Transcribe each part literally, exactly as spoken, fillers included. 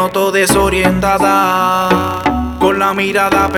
noto desorientada, con la mirada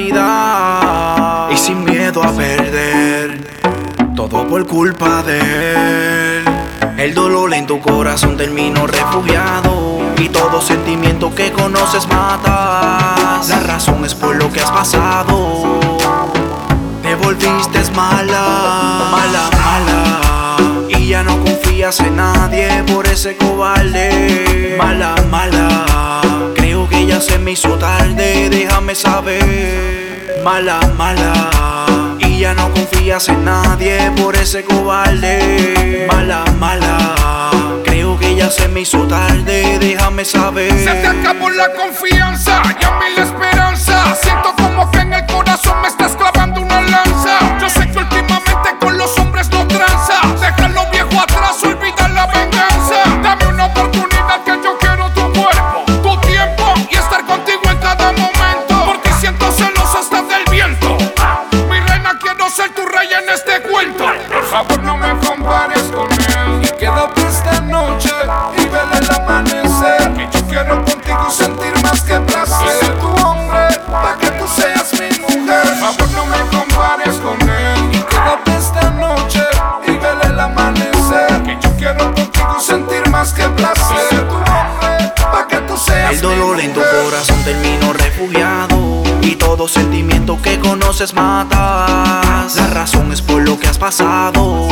perdida y sin miedo a perder, todo por culpa de él. El dolor en tu corazón terminó refugiado y todo sentimiento que conoces matas. La razón es por lo que has pasado. Te volviste mala, mala, mala, y ya no confías en nadie por ese cobarde. Mala, mala, creo que ya se me hizo tarde, déjame saber. Mala, mala, y ya no confías en nadie por ese cobarde. Mala, mala, creo que ya se me hizo tarde, déjame saber. Se te acabó la confianza y a mí la esperanza. Siento como que en el corazón me estás clavando una lanza. Yo sé que últimamente con los hombres no tranza. Deja lo viejo atrás, olvida la venganza. Dame una oportunidad que yo quiero tu cuerpo, tu tiempo y estar contigo en cada momento. Por ti siento celos hasta del viento. Mi reina, quiero ser tu rey en este cuento. Por favor no me compares con él y quédate esta noche y vele el amanecer. Que yo quiero contigo sentir más que placer. Y ser tu hombre pa' que tú seas mi mujer. Por favor no me compares con él y quédate esta noche y vele el amanecer. Que yo quiero contigo sentir más que placer. Y ser tu hombre pa' que tú seas mi mujer. El dolor en tu corazón terminó refugiado y todo sentimiento que conoces matas. La razón es por lo que has pasado.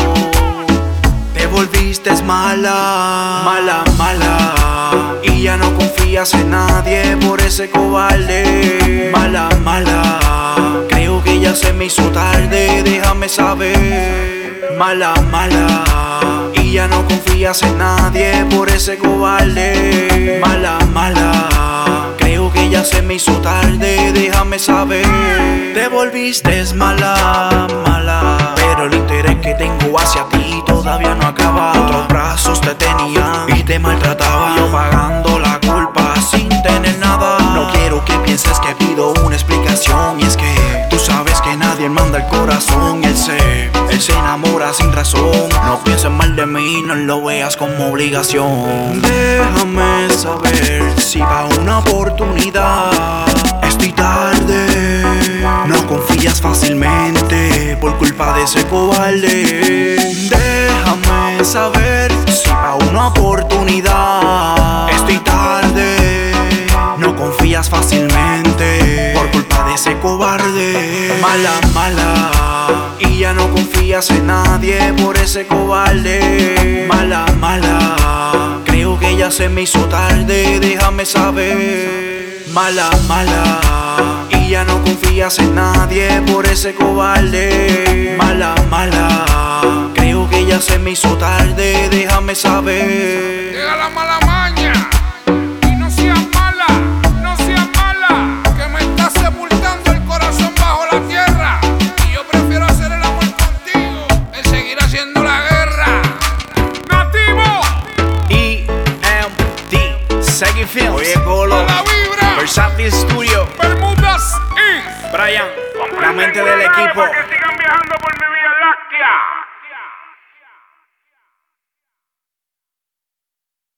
Te volviste mala, mala, mala, y ya no confías en nadie por ese cobarde. Mala, mala, creo que ya se me hizo tarde, déjame saber. Mala, mala, y ya no confías en nadie por ese cobarde. Mala, mala, creo que ya se me hizo tarde, déjame saber. Te volviste mala, mala, pero el interés que tengo hacia ti todavía no acaba. Otros brazos te tenían y te maltrataban, yo pagando la culpa sin tener nada. No quiero que pienses que pido una explicación, y es que tú sabes que nadie manda el corazón. Y él se, él se enamora sin razón. No pienses mal de mí, no lo veas como obligación. Déjame saber si va una oportunidad. Estoy tarde, no confías fácilmente por culpa de ese cobarde. Déjame saber si va una oportunidad. Estoy tarde, no confías fácilmente por culpa de ese cobarde. Mala, mala, y ya no confías en nadie por ese cobarde. Mala, mala, creo que ya se me hizo tarde, déjame saber. Mala, mala, y ya no confías en nadie por ese cobarde. Mala, mala, creo que ya se me hizo tarde, déjame saber. Llega la mala maña y no seas mala, no seas mala, que me estás sepultando el corazón bajo la tierra. Y yo prefiero hacer el amor contigo que seguir haciendo la guerra. Nativo E M D Segui Films. Oye, Colo, a la vibra. Versátil Studio, Bermudas y Brian, la mente del equipo.